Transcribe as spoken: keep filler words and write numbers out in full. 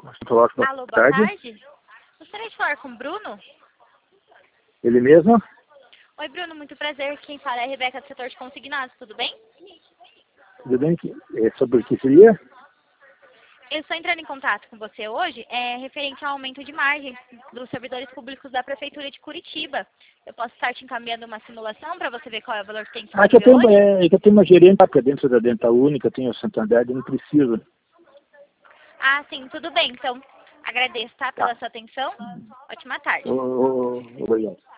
Boa Alô, boa tarde. tarde. Gostaria de falar com o Bruno? Ele mesmo? Oi, Bruno, muito prazer. Quem fala é a Rebeca do setor de consignados, tudo bem? Tudo bem? Que- É sobre o que seria? Eu estou entrando em contato com você hoje, é, referente ao aumento de margem dos servidores públicos da Prefeitura de Curitiba. Eu posso estar te encaminhando uma simulação para você ver qual é o valor que tem Ah, que eu disponível tenho, hoje? é, que eu tenho uma gerente para dentro da Dental Única, eu tenho a Santander, eu não preciso. Ah, sim, tudo bem. Então, agradeço, tá, Tá. pela sua atenção. Ótima tarde. Ô, ô, ô, obrigado.